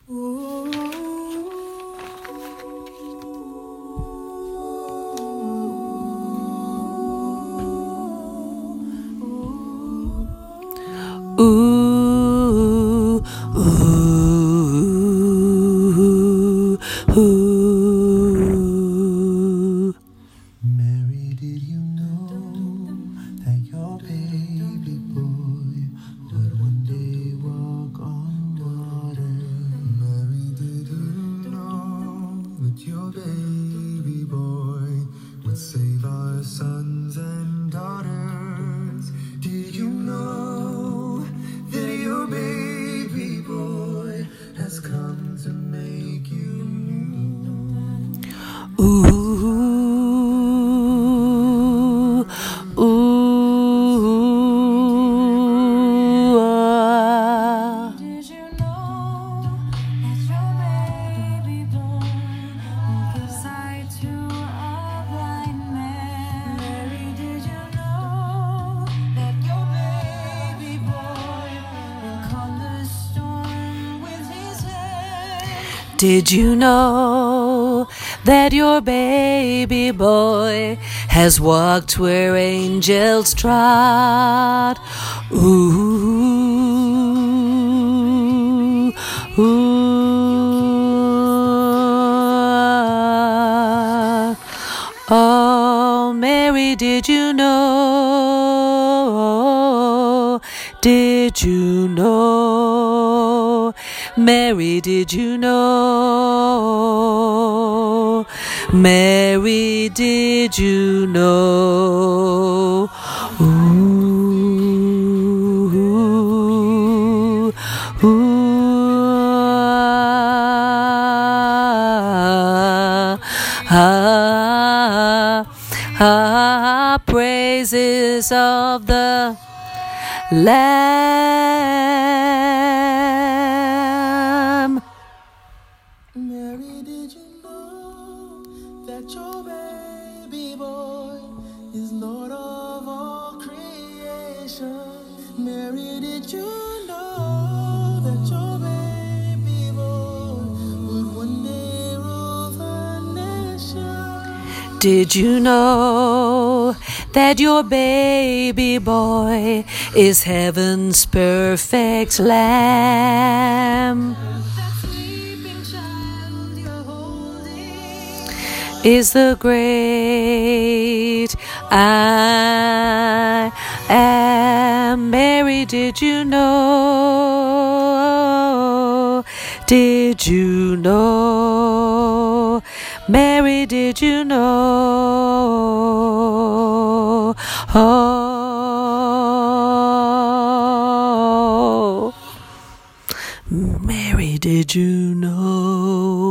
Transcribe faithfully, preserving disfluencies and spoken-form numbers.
Ooh, ooh, ooh. Mary, did you know that your baby boy would one day walk on water? Mary, did you know that your baby boy would save our sons and daughters? Did you know that your baby boy has come to make you new? Ooh, ooh, ah. Did you know that your baby boy will give sight to a blind man? Mary, did you know that your baby boy will calm the storm with his hand? Did you know that your baby boy has walked where angels trod? Ooh, ooh. Oh, Mary, did you know? Did you know? Mary, did you know? Mary, did you know? Ooh, ooh, ah, ah, ah, praises of the Lamb. Mary, did you know that your baby boy is Lord of all creation? Mary, did you know that your baby boy would one day rule the nation? Did you know that your baby boy is heaven's perfect lamb? That sleeping child you're holding Is the great I am. Mary, did you know? Did you know? Mary, did you know? Oh, Mary, did you know?